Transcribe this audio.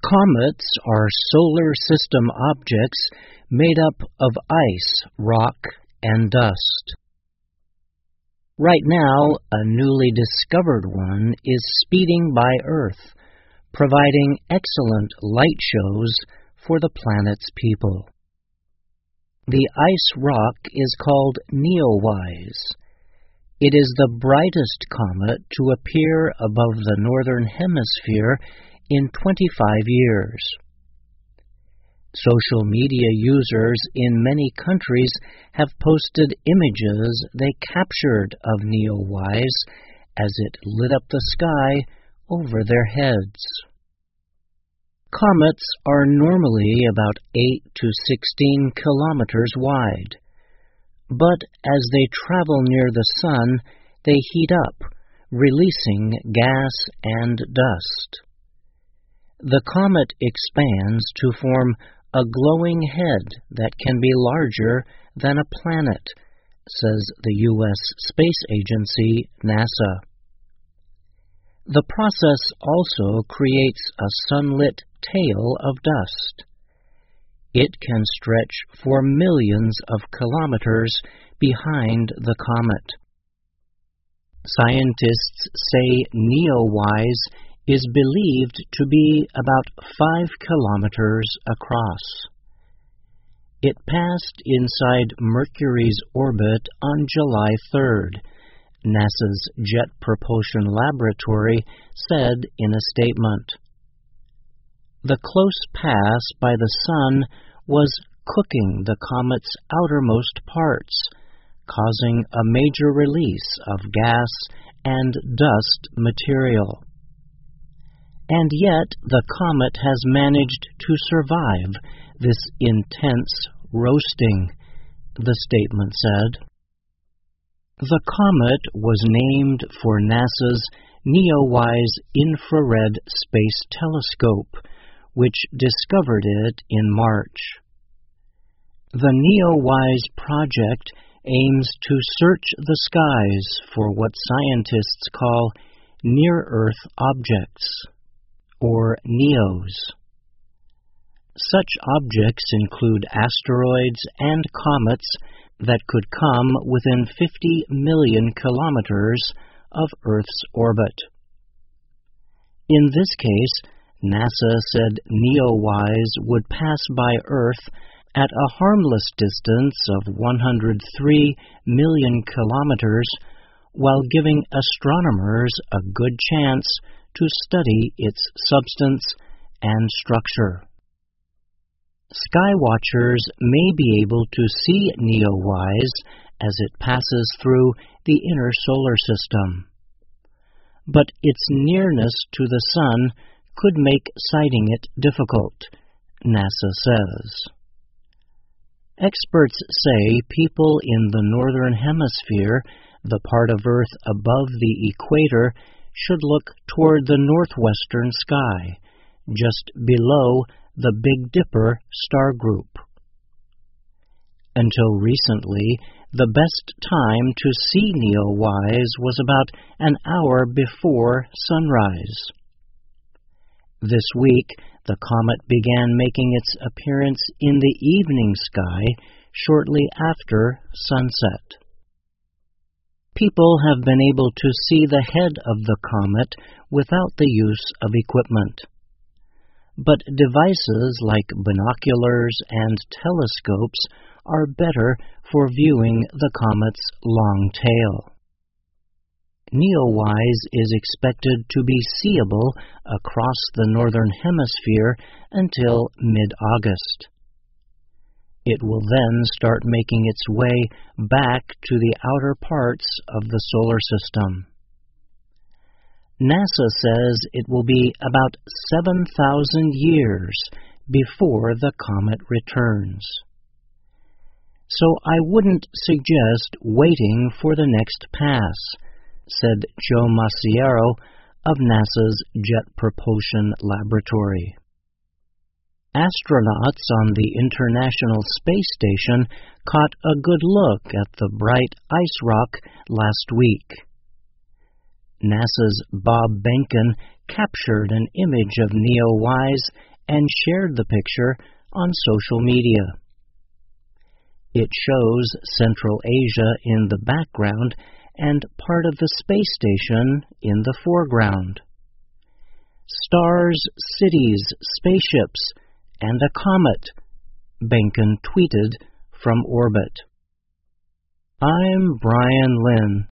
Comets are solar system objects made up of ice, rock, and dust. Right now, a newly discovered one is speeding by Earth, providing excellent light shows for the planet's people. The ice rock is called Neowise. It is the brightest comet to appear above the northern hemisphere in 25 years. Social media users in many countries have posted images they captured of Neowise as it lit up the sky over their heads. Comets are normally about 8 to 16 kilometers wide, but as they travel near the sun, they heat up, releasing gas and dust. The comet expands to form a glowing head that can be larger than a planet, says the U.S. Space Agency, NASA. The process also creates a sunlit tail of dust. It can stretch for millions of kilometers behind the comet. Scientists say Neowise is believed to be about 5 kilometers across. It passed inside Mercury's orbit on July 3rd, NASA's Jet Propulsion Laboratory said in a statement. The close pass by the Sun was cooking the comet's outermost parts, causing a major release of gas and dust material. And yet the comet has managed to survive this intense roasting, the statement said. The comet was named for NASA's Neowise Infrared Space Telescope, which discovered it in March. The Neowise project aims to search the skies for what scientists call near-Earth objects, or NEOs. Such objects include asteroids and comets that could come within 50 million kilometers of Earth's orbit. In this case, NASA said Neowise would pass by Earth at a harmless distance of 103 million kilometers, while giving astronomers a good chance to study its substance and structure. Skywatchers may be able to see Neowise as it passes through the inner solar system, but its nearness to the Sun could make sighting it difficult, NASA says. Experts say people in the northern hemisphere, the part of Earth above the equator, should look toward the northwestern sky, just below the Big Dipper star group. Until recently, the best time to see Neowise was about an hour before sunrise. This week, the comet began making its appearance in the evening sky shortly after sunset. People have been able to see the head of the comet without the use of equipment. But devices like binoculars and telescopes are better for viewing the comet's long tail. Neowise is expected to be seeable across the northern hemisphere until mid-August. It will then start making its way back to the outer parts of the solar system. NASA says it will be about 7,000 years before the comet returns. So I wouldn't suggest waiting for the next pass, said Joe Maciero of NASA's Jet Propulsion Laboratory. Astronauts on the International Space Station caught a good look at the bright ice rock last week. NASA's Bob Behnken captured an image of Neowise and shared the picture on social media. It shows Central Asia in the background and part of the space station in the foreground. Stars, cities, spaceships, and a comet, Behnken tweeted from orbit. I'm Brian Lynn.